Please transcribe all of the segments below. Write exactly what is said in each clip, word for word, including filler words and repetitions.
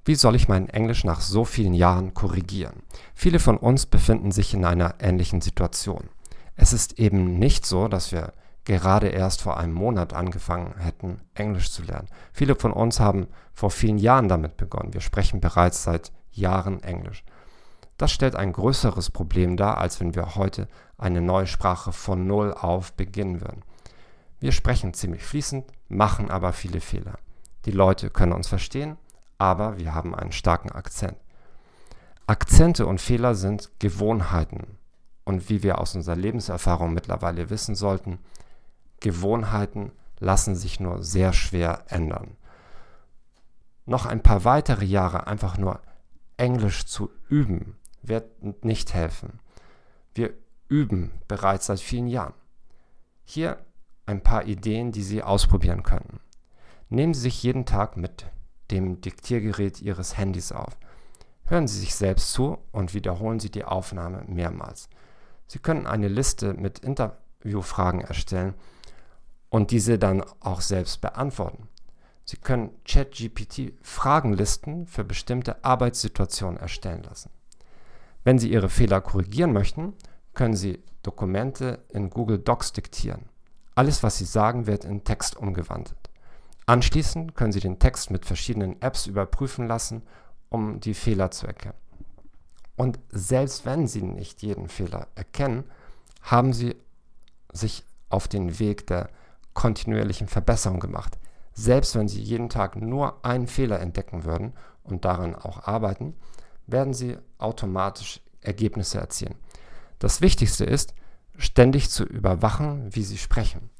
Wie soll ich mein Englisch nach so vielen Jahren korrigieren? Viele von uns befinden sich in einer ähnlichen Situation. Es ist eben nicht so, dass wir gerade erst vor einem Monat angefangen hätten, Englisch zu lernen. Viele von uns haben vor vielen Jahren damit begonnen. Wir sprechen bereits seit Jahren Englisch. Das stellt ein größeres Problem dar, als wenn wir heute eine neue Sprache von Null auf beginnen würden. Wir sprechen ziemlich fließend, machen aber viele Fehler. Die Leute können uns verstehen, aber wir haben einen starken Akzent. Akzente und Fehler sind Gewohnheiten. Und wie wir aus unserer Lebenserfahrung mittlerweile wissen sollten, Gewohnheiten lassen sich nur sehr schwer ändern. Noch ein paar weitere Jahre einfach nur Englisch zu üben, wird nicht helfen. Wir üben bereits seit vielen Jahren. Hier ein paar Ideen, die Sie ausprobieren können. Nehmen Sie sich jeden Tag mit dem Diktiergerät Ihres Handys auf. Hören Sie sich selbst zu und wiederholen Sie die Aufnahme mehrmals. Sie können eine Liste mit Interviewfragen erstellen und diese dann auch selbst beantworten. Sie können ChatGPT Fragenlisten für bestimmte Arbeitssituationen erstellen lassen. Wenn Sie Ihre Fehler korrigieren möchten, können Sie Dokumente in Google Docs diktieren. Alles, was Sie sagen, wird in Text umgewandelt. Anschließend können Sie den Text mit verschiedenen Apps überprüfen lassen, um die Fehler zu erkennen. Und selbst wenn Sie nicht jeden Fehler erkennen, haben Sie sich auf den Weg der kontinuierlichen Verbesserung gemacht. Selbst wenn Sie jeden Tag nur einen Fehler entdecken würden und daran auch arbeiten, werden Sie automatisch Ergebnisse erzielen. Das Wichtigste ist, ständig zu überwachen, wie Sie sprechen.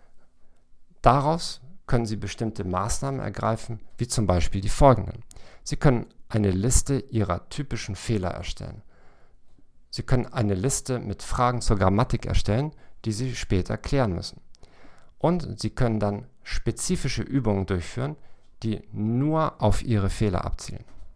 Daraus können Sie bestimmte Maßnahmen ergreifen, wie zum Beispiel die folgenden. Sie können eine Liste Ihrer typischen Fehler erstellen. Sie können eine Liste mit Fragen zur Grammatik erstellen, die Sie später klären müssen. Und Sie können dann spezifische Übungen durchführen, die nur auf Ihre Fehler abzielen.